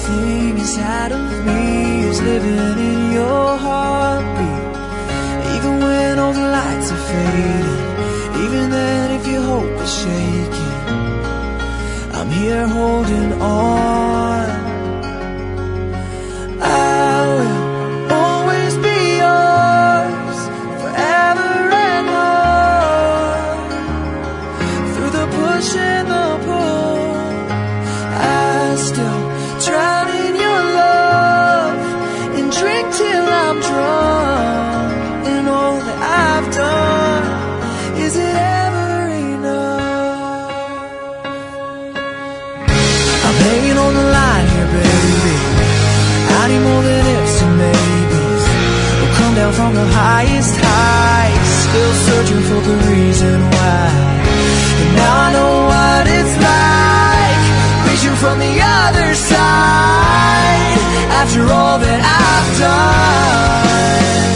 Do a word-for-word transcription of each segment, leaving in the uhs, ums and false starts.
everything inside of me is living in your heartbeat. Even when all the lights are fading, even then if your hope is shaking, I'm here holding on. I will always be yours, forever and more. Through the push and the pull, I still drown in your love and drink till I'm drunk. And all that I've done, is it ever enough? I'm hanging on the line here, baby. I need more than ifs and maybes. We'll come down from the highest heights, still searching for the reason why. And now I know what it's like, reaching from the other side, after all that I've done.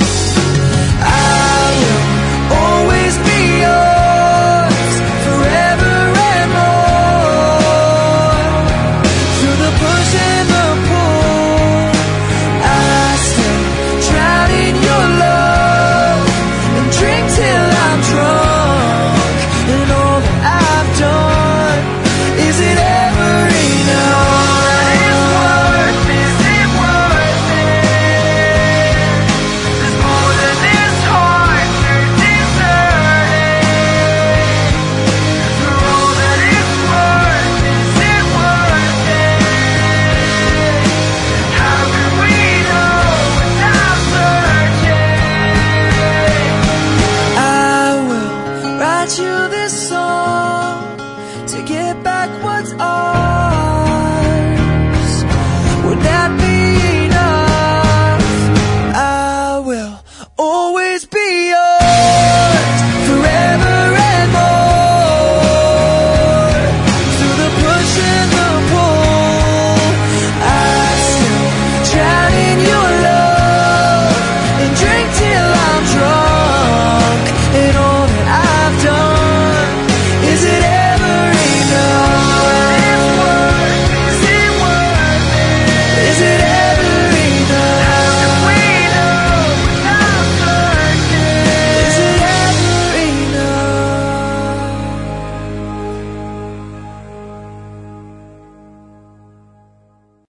I will always be yours, forever and more. Through the push and the pull, I still drown in your love and drink till I'm drunk. And all that I've done, is it ever enough? Is it worth it? There's more than this heart to deserve. For all that it's worth, is it worth it? How can we know without searching? I will write you this song to get back what's ours.